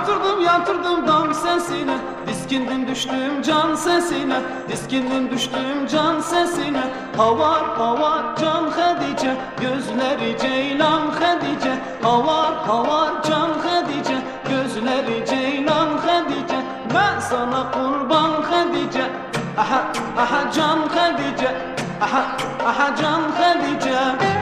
Yatırdım dam sesine, diskindim düştüm can sesine, diskindim düştüm can sesine. Havar havar can Hadice, gözleri ceylan Hadice. Havar havar can Hadice, gözleri ceylan Hadice. Ben sana kurban Hadice, aha aha can Hadice, aha aha can Hadice.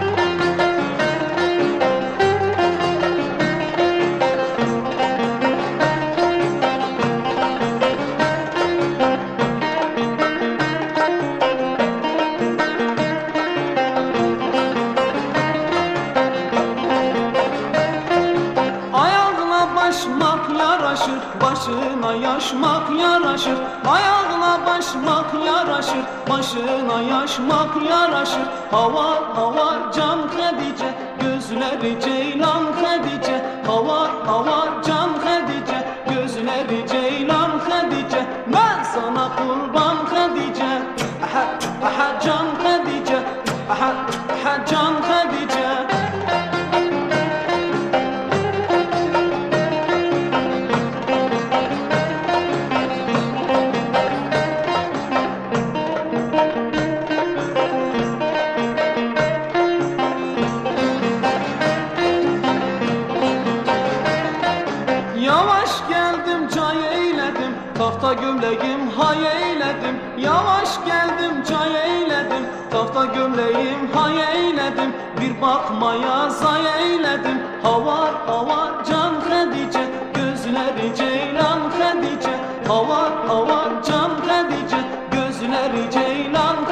Başına yaşmak yaraşır, ayağına başmak yaraşır, başına yaşmak yaraşır. Havar havar can Hadice, gözleri ceylan Hadice. Havar havar can Hadice, gözleri ceylan Hadice. Ben sana kurban Hadice, aha aha can Hadice, aha aha can Hadice. Yavaş geldim çay eyledim, tafta gömleğim hay eyledim. Yavaş geldim çay eyledim, tafta gömleğim hay eyledim. Bir bakmaya zay eyledim, havar havar can Hadice, gözleri ceylan Hadice. Havar havar can Hadice, gözleri ceylan